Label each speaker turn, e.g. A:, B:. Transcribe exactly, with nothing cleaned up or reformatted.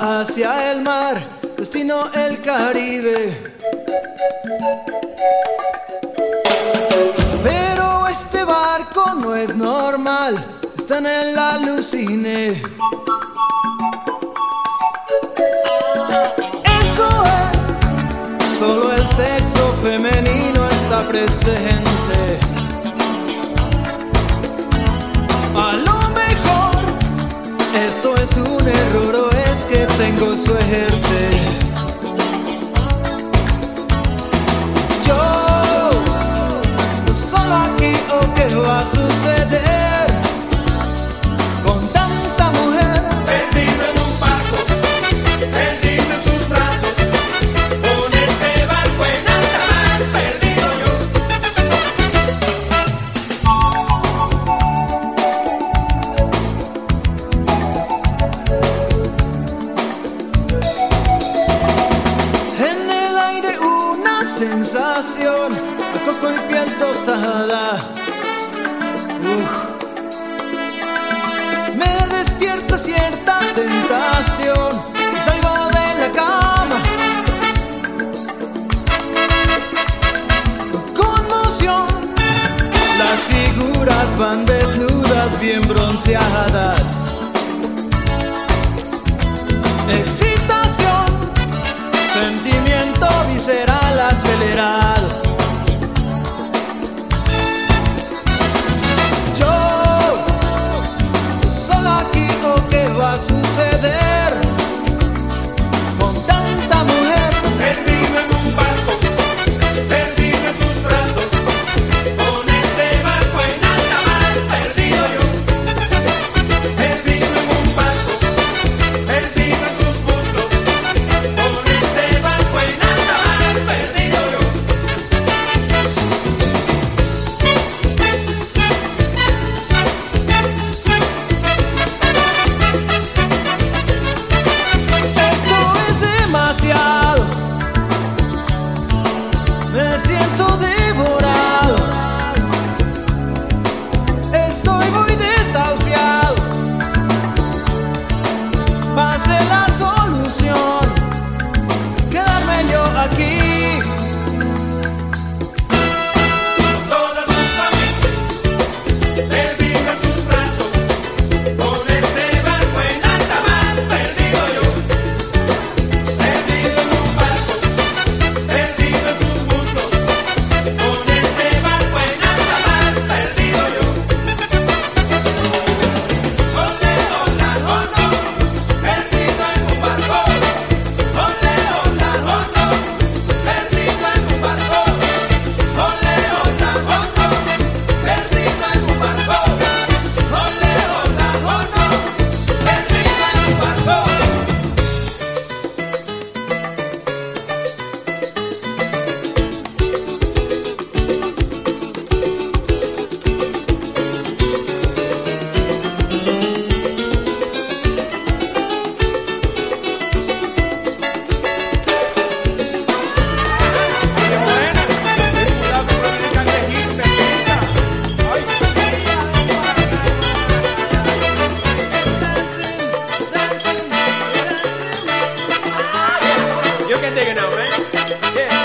A: hacia el mar, destino el Caribe. Pero este barco no es normal, está en el alucine. Eso es, solo el sexo femenino está presente. A lo mejor esto es un error o es que tengo suerte. Yo, solo aquí o qué va a suceder con tanta mujer.
B: Perdido en un barco, perdido en sus brazos, con este barco en alta mar, perdido yo.
A: En el aire una sensación, a coco y piel tostada. Uf. Me despierta cierta tentación y salgo de la cama. Conmoción, las figuras van desnudas, bien bronceadas. Excitación, sentimiento visceral acelerado. Yo, solo aquí o qué va a suceder con tanta mujer.
B: Perdido en un barco, perdido en sus brazos, con este barco en alta mar, perdido yo. Perdido en un barco, perdido en sus muslos, con este barco en alta mar, perdido yo.
A: Esto es demasiado, me siento devorado, estoy muy desahuciado. Va a ser la solución, quedarme yo aquí.
B: Todas sus familias, perdido en sus brazos, con este barco en alta mar, perdido yo. Perdido en un barco, perdido en sus muslos, con este barco en alta mar, perdido yo. Ole, hola, hola, perdido en un barco. Ole, hola, hola, perdido en un barco. Ole, hola, hola, perdido en un barco. Ole, hola, hola, perdido en un barco. You can dig it now, man. Yeah.